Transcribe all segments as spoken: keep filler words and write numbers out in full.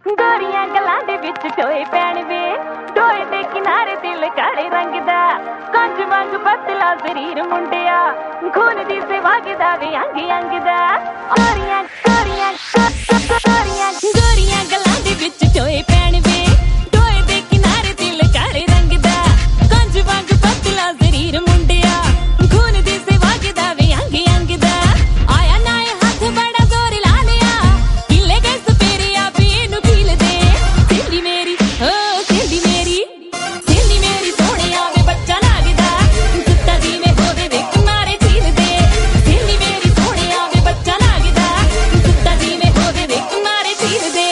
गोरियां गलां दे विच टोए पैण वे टोए दे किनारे दिल काले रंग दा कंज वांग पतला शरीर मुंडिया खून दी से वगदा वे अंग अंग दा गोरियां गोरियां गोरियां गोरियां गलां दे विच टोए पैण वे टोए दे किनारे दिल काले रंग दा कंज वांग पतला शरीर मुंडिया खून दी से वगदा वे अंग अंग दा आया नाए हाथ बड़ा जोर ला लिया किले गए सपेरे आ पीनू कील दे सिल्ली मेरी ओ सिल्ली मेरी सिल्ली मेरी सोने आवे बच्चा लागदा सुत्ता जी में होवे वे किनारे झील दे सिल्ली मेरी सोने आवे बच्चा लागदा सुत्ता जी में होवे वे किनारे झील दे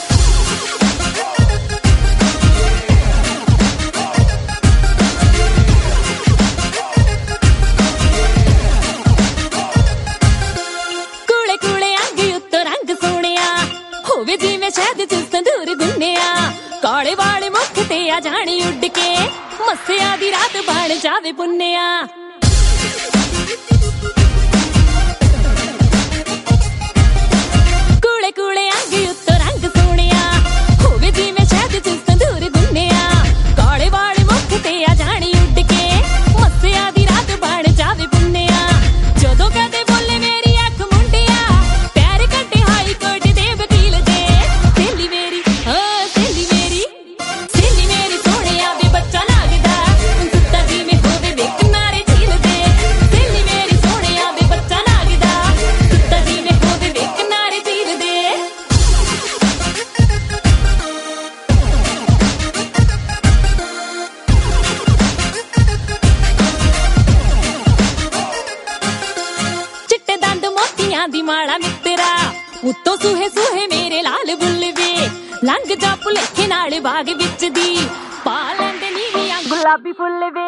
कूले कूले अंग उत्तो रंग सोनिया होवे जिवें शहद च संदूर गुन्निया काले वाले मुख ते आ जानी उड़ के मस्सिया दी रात बन जावे पुन्निया कूले कूले अंग उत्तो रंग सोनिया होवे जिवें शहद च संदूर गुन्निया काले वाले मुख ते आ जानी उड़ के मस्सिया दी रात बन जावे पुन्निया जदों कदे बोले मेरी अख मुंडिया पैर कट्टे हाई कोर्ट दे वकील दे सिल्ली मेरी ओ सिल्ली मेरी सिल्ली मेरी सोने आवे बच्चा लागदा सुत्ता जी में होवे वे किनारे झील दे सिल्ली मेरी सोने आवे बच्चा लागदा सुत्ता जी में होवे वे किनारे झील दे चिट्टे दंद मोतियां दी माला मित्रा उत्तों सूहे सूहे मेरे लाल बुल्ल वे लंघ जा भुलेखे नाल बाग विच दी पा लैंदे नीवियां गुलाबी फुੱਲ वे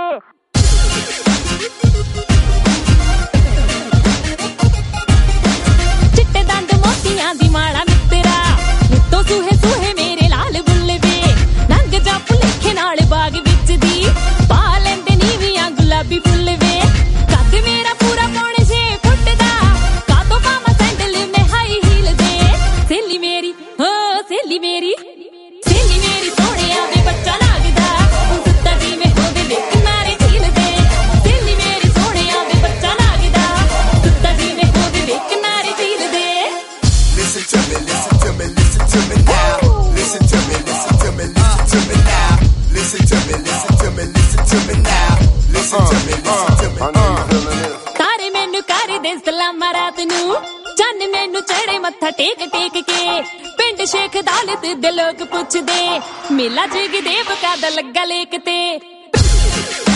चिट्टे दंद मोतियां दी माला मित्रा उत्तों सूहे सूहे मेरे लाल बुल्ल वे लंघ जा भुलेखे नाल बाग विच दी पा लैंदे नीवियां गुलाबी फुੱਲ वे कद मेरा पूरा पौने छे फुੱਟ दा कातों पावां सैंडल मैं हाई हील दे सिल्ली मेरी ओ सिल्ली मेरी सिल्ली मेरी सोने आवे बच्चा लागदा सुत्ता जी में होवे वे किनारे झील दे सिल्ली मेरी सोने आवे बच्चा लागदा सुत्ता जी में होवे वे किनारे झील दे Listen to me, listen to me, listen to me now. Listen to me, listen to me, listen to me now. Listen to me, listen to me, listen to me now. Listen to me, listen to me. तारे मैनू कर दे सलामा रात नू चन्न मैनू चढ़े मत्था take take के पिंड शेख दालत दे लोग पुछदे मेला जग देव का दा लग्गा लेक ते